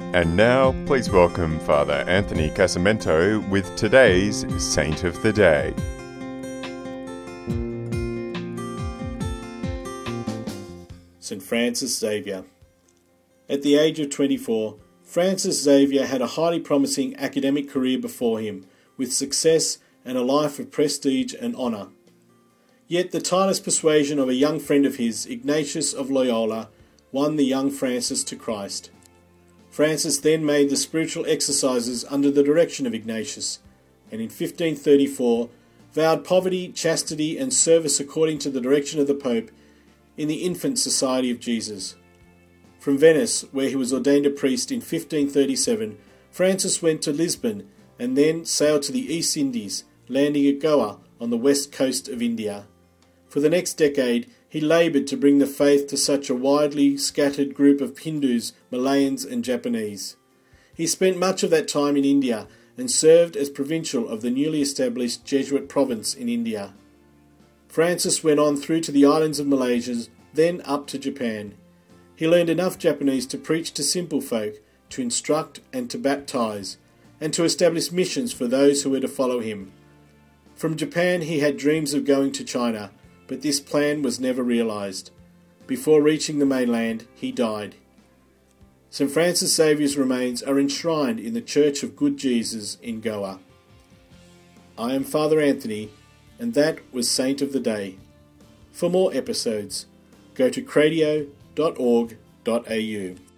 And now, please welcome Father Anthony Casamento with today's Saint of the Day. St. Francis Xavier. At the age of 24, Francis Xavier had a highly promising academic career before him, with success and a life of prestige and honour. Yet the tireless persuasion of a young friend of his, Ignatius of Loyola, won the young Francis to Christ. Francis then made the spiritual exercises under the direction of Ignatius, and in 1534 vowed poverty, chastity and service according to the direction of the Pope in the Infant Society of Jesus. From Venice, where he was ordained a priest in 1537, Francis went to Lisbon and then sailed to the East Indies, landing at Goa on the west coast of India. For the next decade, he laboured to bring the faith to such a widely scattered group of Hindus, Malayans and Japanese. He spent much of that time in India and served as provincial of the newly established Jesuit province in India. Francis went on through to the islands of Malaysia, then up to Japan. He learned enough Japanese to preach to simple folk, to instruct and to baptize, and to establish missions for those who were to follow him. From Japan he had dreams of going to China, but this plan was never realized. Before reaching the mainland, he died. St. Francis Xavier's remains are enshrined in the Church of Good Jesus in Goa. I am Father Anthony, and that was Saint of the Day. For more episodes, go to cradio.org.au.